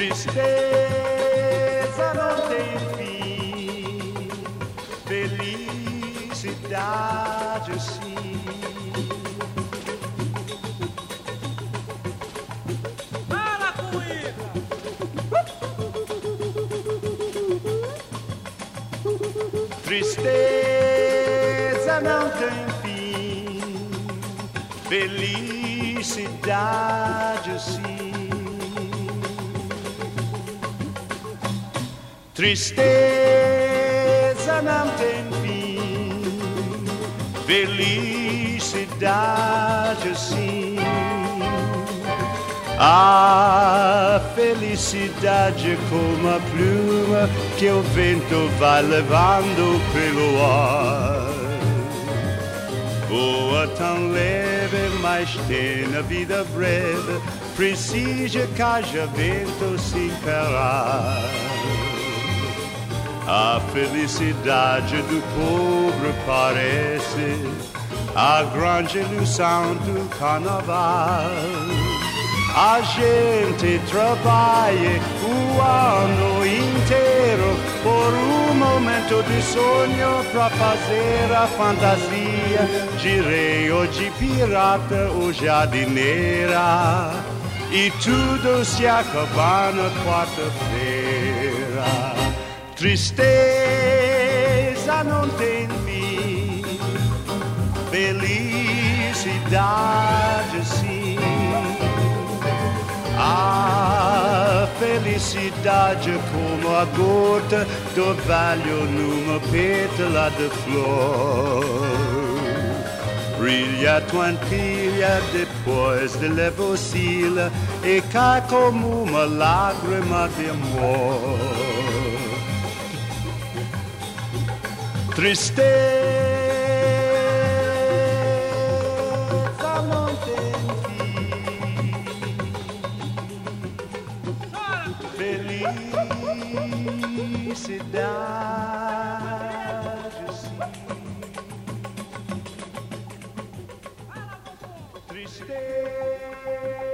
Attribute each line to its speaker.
Speaker 1: Tristeza não tem fim, felicidade sim.
Speaker 2: Fala com isso!
Speaker 1: Tristeza não tem fim, felicidade sim. Tristeza não tem fim, felicidade sim. A felicidade é como a pluma que o vento vai levando pelo ar. Voa tão leve, mas tem na vida breve, precisa que haja vento sem parar. A felicidade do pobre parece a grande ilusão do carnaval. A gente trabalha o ano inteiro por um momento de sonho para fazer a fantasia de rei ou de pirata ou jardineira. E tudo se acaba na quarta-feira. Tristeza não tem fim, felicidade sim. A felicidade é como a gota do orvalho numa pétala de flor. Brilha, tranquila, depois de levocila e cai como uma lágrima de amor. Tristeza não tem fim, felicidade sim. Tristeza